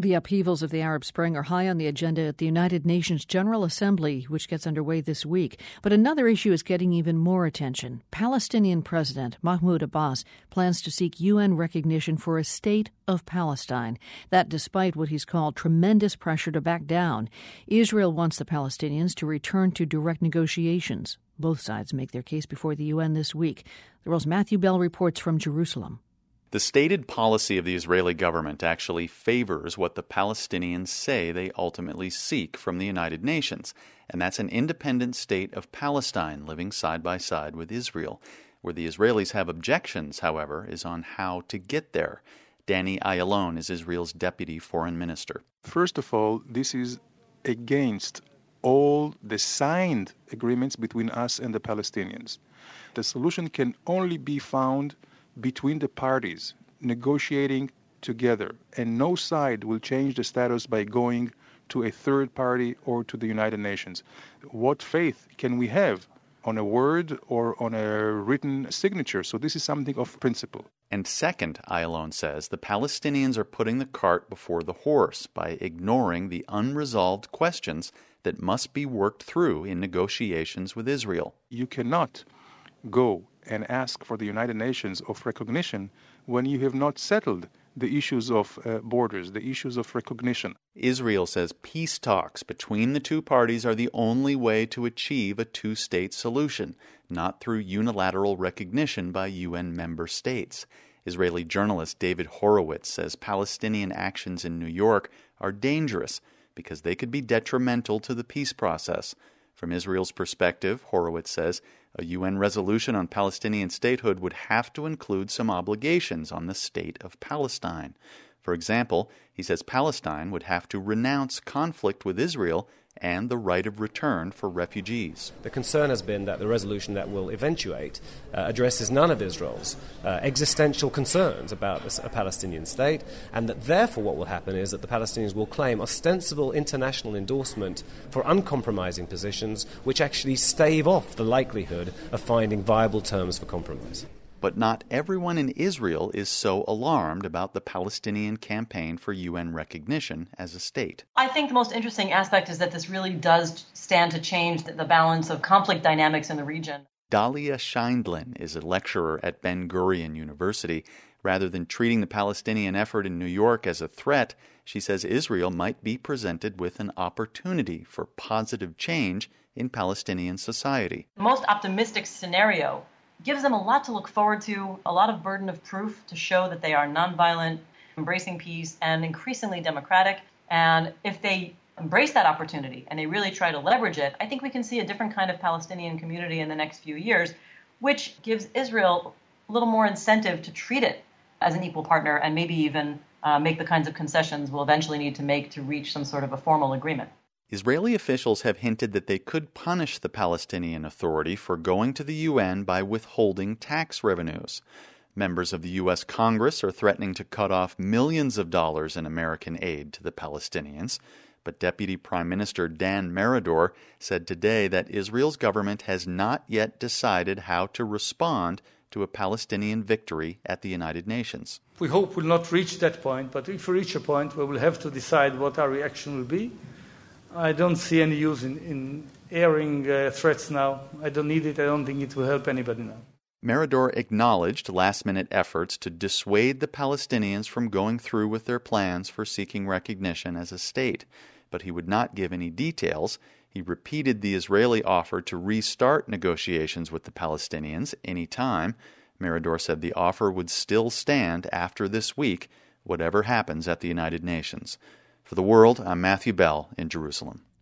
The upheavals of the Arab Spring are high on the agenda at the United Nations General Assembly, which gets underway this week. But another issue is getting even more attention. Palestinian President Mahmoud Abbas plans to seek UN recognition for a state of Palestine. That despite what he's called tremendous pressure to back down. Israel wants the Palestinians to return to direct negotiations. Both sides make their case before the UN this week. The World's Matthew Bell reports from Jerusalem. The stated policy of the Israeli government actually favors what the Palestinians say they ultimately seek from the United Nations, and that's an independent state of Palestine living side by side with Israel. Where the Israelis have objections, however, is on how to get there. Danny Ayalon is Israel's deputy foreign minister. First of all, this is against all the signed agreements between us and the Palestinians. The solution can only be found between the parties negotiating together, and no side will change the status by going to a third party or to the United Nations. What faith can we have on a word or on a written signature? So this is something of principle. And second, Ayalon says, the Palestinians are putting the cart before the horse by ignoring the unresolved questions that must be worked through in negotiations with Israel. You cannot go and ask for the United Nations of recognition when you have not settled the issues of borders, the issues of recognition. Israel says peace talks between the two parties are the only way to achieve a two-state solution, not through unilateral recognition by UN member states. Israeli journalist David Horowitz says Palestinian actions in New York are dangerous because they could be detrimental to the peace process. From Israel's perspective, Horowitz says, a UN resolution on Palestinian statehood would have to include some obligations on the state of Palestine. For example, he says Palestine would have to renounce conflict with Israel and the right of return for refugees. The concern has been that the resolution that will eventuate addresses none of Israel's existential concerns about a Palestinian state, and that therefore what will happen is that the Palestinians will claim ostensible international endorsement for uncompromising positions which actually stave off the likelihood of finding viable terms for compromise. But not everyone in Israel is so alarmed about the Palestinian campaign for UN recognition as a state. I think the most interesting aspect is that this really does stand to change the balance of conflict dynamics in the region. Dalia Scheindlin is a lecturer at Ben-Gurion University. Rather than treating the Palestinian effort in New York as a threat, she says Israel might be presented with an opportunity for positive change in Palestinian society. The most optimistic scenario gives them a lot to look forward to, a lot of burden of proof to show that they are nonviolent, embracing peace, and increasingly democratic. And if they embrace that opportunity and they really try to leverage it, I think we can see a different kind of Palestinian community in the next few years, which gives Israel a little more incentive to treat it as an equal partner and maybe even make the kinds of concessions we'll eventually need to make to reach some sort of a formal agreement. Israeli officials have hinted that they could punish the Palestinian Authority for going to the UN by withholding tax revenues. Members of the U.S. Congress are threatening to cut off millions of dollars in American aid to the Palestinians. But Deputy Prime Minister Dan Meridor said today that Israel's government has not yet decided how to respond to a Palestinian victory at the United Nations. We hope we'll not reach that point, but if we reach a point, we will have to decide what our reaction will be. I don't see any use in airing threats now. I don't need it. I don't think it will help anybody now. Meridor acknowledged last-minute efforts to dissuade the Palestinians from going through with their plans for seeking recognition as a state, but he would not give any details. He repeated the Israeli offer to restart negotiations with the Palestinians any time. Meridor said the offer would still stand after this week, whatever happens at the United Nations. For The World, I'm Matthew Bell in Jerusalem.